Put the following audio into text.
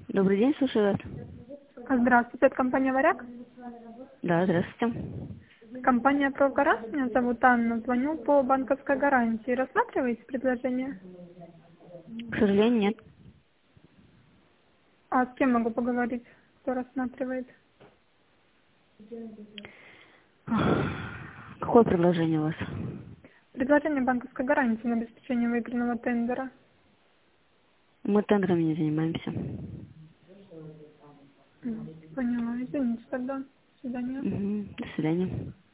Добрый день, слушаю вас. Здравствуйте, это компания «Варяг». Да, здравствуйте. Компания «Прогараж», меня зовут Анна, звоню по банковской гарантии. Рассматриваете предложение? К сожалению, нет. А с кем могу поговорить, кто рассматривает? Какое предложение у вас? Предложение банковской гарантии на обеспечение выигранного тендера. Мы тендерами не занимаемся. Поняла, извините тогда. До свидания. До свидания.